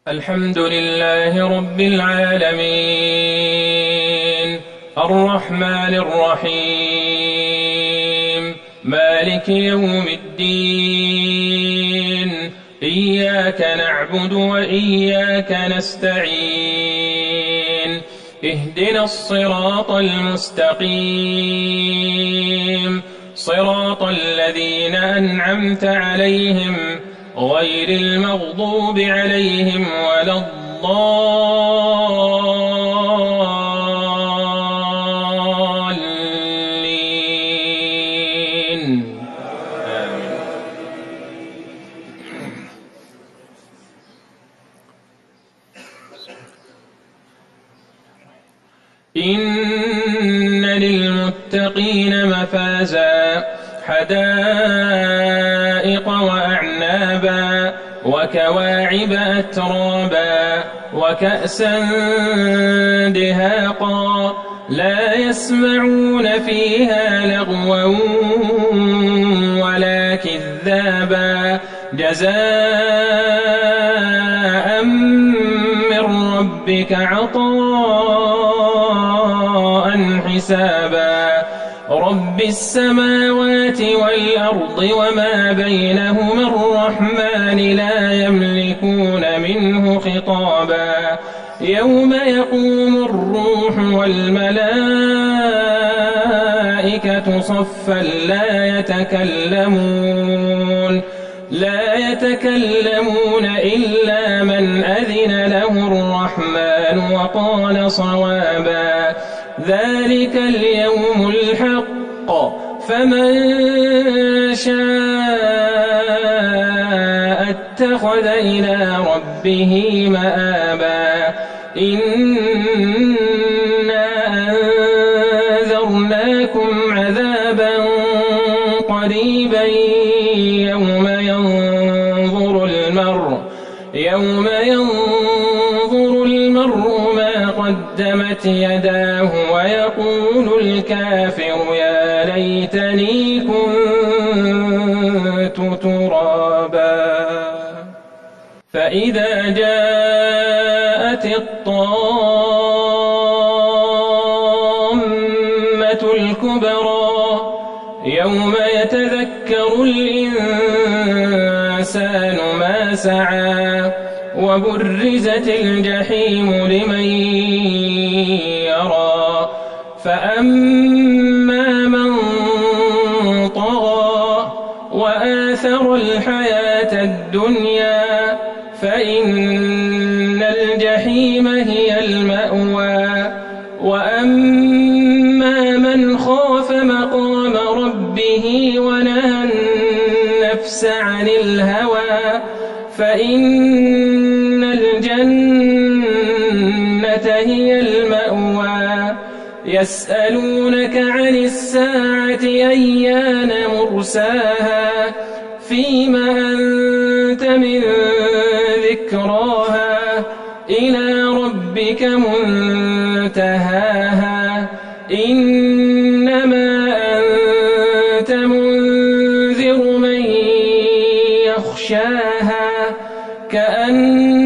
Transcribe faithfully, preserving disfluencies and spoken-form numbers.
الحمد لله رب العالمين الرحمن الرحيم مالك يوم الدين إياك نعبد وإياك نستعين اهدنا الصراط المستقيم صراط الذين أنعمت عليهم غير المغضوب عليهم ولا الضالين آمين. إن للمتقين مفازا حدائق وأعنابا وكواعب أترابا وكأسا دهاقا لا يسمعون فيها لغوا ولا كذابا جزاء من ربك عطاء حسابا رب السماوات والأرض وما بينهما الرحمن لا يملكون منه خطابا يوم يقوم الروح والملائكة صفا لا يتكلمون لا يتكلمون إلا من أذن له الرحمن وقال صوابا ذلك اليوم الحق فمن شاء اتخذ إلى ربه مآبا إنا أنذرناكم عذابا قريبا يوم ينظر المرء يوم ينظر المرء ما قدمت يداه ويقول الكافر يا ليتني كنت ترابا فإذا جاءت الطامة الكبرى يوم يتذكر الإنسان ما سعى وبرزت الجحيم لمن يرى فأما من طغى وآثر الحياة الدنيا فإن الجحيم هي المأوى وأما من خاف مقام ربه ونهى النفس عن الهوى فإن الجنة هي المأوى يسألونك عن الساعة أيان مرساها فيما أنت من ذكراها إلى ربك منتهاها إنما أنت منذر من يخشاها كأن